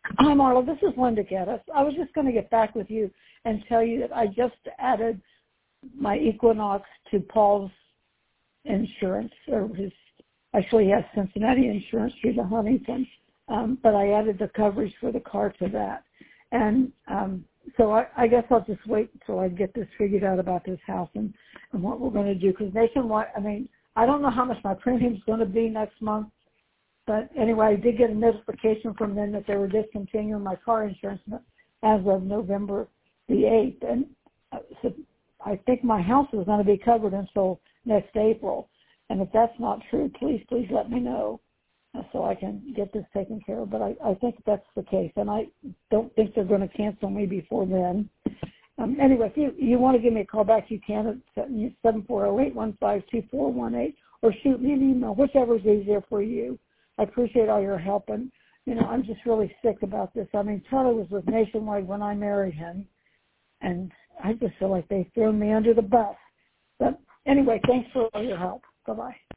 Hi, Marla. This is Linda Geddes. I was just going to get back with you and tell you that I just added my Equinox to Paul's insurance, or actually he has Cincinnati insurance through the Huntington, but I added the coverage for the car to that. And so I guess I'll just wait until I get this figured out about this house and what we're going to do, because Nationwide, I don't know how much my premium's going to be next month. But anyway, I did get a notification from them that they were discontinuing my car insurance as of November the 8th. And so I think my house is going to be covered until next April. And if that's not true, please let me know so I can get this taken care of. But I think that's the case. And I don't think they're going to cancel me before then. Anyway, if you want to give me a call back, you can at 740-815-2418 or shoot me an email, whichever is easier for you. I appreciate all your help, and, I'm just really sick about this. Charlie was with Nationwide when I married him, and I just feel like they've thrown me under the bus. But anyway, thanks for all your help. Bye-bye.